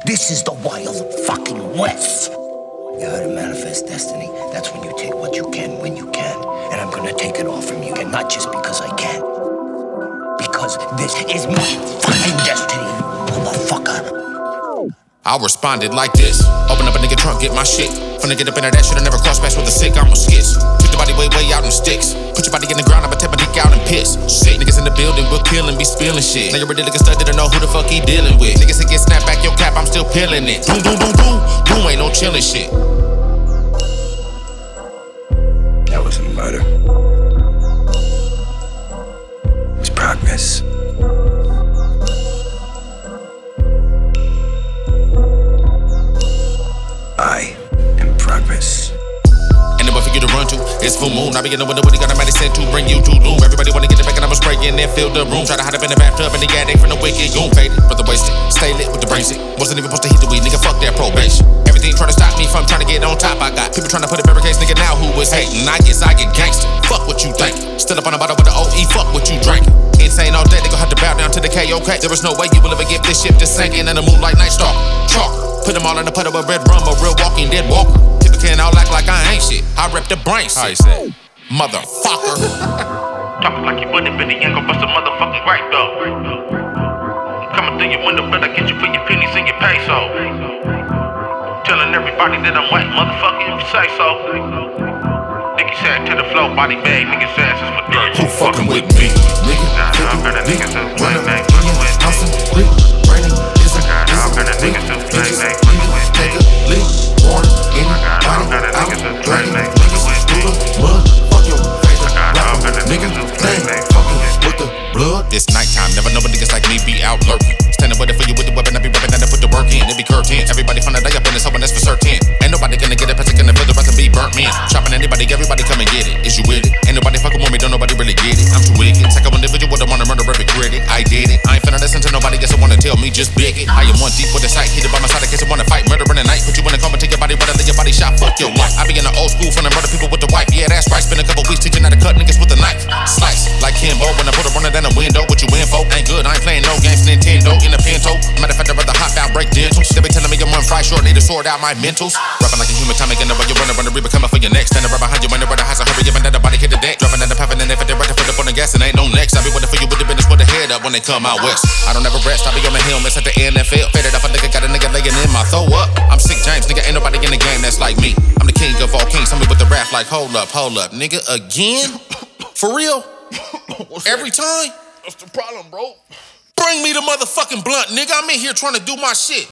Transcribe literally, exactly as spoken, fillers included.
This is the wild fucking West. You heard of Manifest Destiny? That's when you take what you can when you can. And I'm gonna take it all from you. And not just because I can. Because this is my fucking destiny, motherfucker. I responded like this. Open up a nigga trunk, get my shit. Finna get up into that shit, I never cross paths with a sick, I'm a skits. Put your body way, way out in sticks. Put your body in the ground, I'ma take my dick out and piss. Shit, niggas in the building, we'll kill and be spilling shit. Now you ready to get started to know who the fuck he dealing with. Niggas that get snapped back your cap, I'm still peeling it. Boom, boom, boom, boom, boom, ain't no chillin' shit. That wasn't murder. It's progress. I am progress. Ain't nowhere for you to run to, it's full moon. I be in the window when he got a mighty sent to bring you to doom. Everybody wanna get it back and I'ma spray in there, fill the room. Try to hide up in the bathtub and the addict from the wicked. Goon faded, brother wasted, stay lit with the brain sick. Wasn't even supposed to heat the weed, nigga, fuck that probation. Everything trying to stop me from trying to get on top. I got people trying to put a barricades, nigga, now who was hating. I guess I get gangster, fuck what you think. Still up on the bottom with the O E, fuck what you drank. Insane all day, they gon' have to bow down to the K O K. There is no way you will ever get this ship to sinking in the moonlight night star. Chalk, put them all in the puddle with red rum, a real walking dead walker. People can't all act like I ain't shit. I rep the brain shit. Motherfucker. Talking like you wouldn't, but he ain't gon' bust a motherfucking right though. Coming through your window, but I get you for your pennies and your peso. Telling everybody that I'm wet, motherfucker, if you say so. Nigga said to the floor, body bag, niggas ass is for dirt. Who fucking with me? Nigga, Nah, nah, I'm better niggas who play, man. house and brick, raining, is a, Nah, nah, I'm better niggas who play, man. Fucking with me. take a lick, warn anybody Nah, I'm better out, niggas who play, dragging man. niggas Fucking with through me. the mud, fuck your favorite Nah, nah, I'm rapper, better nigga, niggas who play, they man. fucking Fucking with the blood. It's nighttime, never know but niggas like me be out lurking. Standing with it for you with the weapon, I be rapping and I put the work in. It be curtain, everybody from the day up in this hoping that's for certain. Ain't nobody gonna get it, past gonna feel the rest and be burnt man. Chopping anybody, everybody come and get it. Is you with it? Ain't nobody fucking with me, don't nobody really get it. I'm too wicked. Take a individual that wanna murder every critic. I did it. I ain't finna listen to nobody else that wanna tell me, just big it. I am one deep with the sight, hit it by my side in case I wanna fight. Murder in the night, put you in a coma, take your body, rather than your body shot, fuck your life. I be in the old school, finna murder people with the wife. Yeah, that's right. Spend a couple weeks teaching how to cut niggas with a knife. Slice like Kimbo when I put a runner down the window. What you in for? Ain't good. I ain't playing no games. Nintendo in a Pinto. Matter of fact, I'd rather hop out, break dentals. They be telling me I'm one fry short, need to sort out my mentals. Rapping like a human time again, while you running, running, reaper coming for your neck. Standing right behind you, when the brother has a hurry, giving that the body hit the deck. Dropping in the puffin' and if they're ready, put up on the gas and ain't no next. I be waiting for you with the business with the head up when they come out west. I don't ever rest. I be on the helmets at the N F L. Faded off a nigga, got a nigga laying in my throw up. I'm sick James, nigga, ain't nobody in the game that's like me. I'm the king of all kings. Tell me with the rap like, hold up, hold up, nigga, again? For real? Every time? That's the problem, bro. Bring me the motherfucking blunt, nigga. I'm in here trying to do my shit.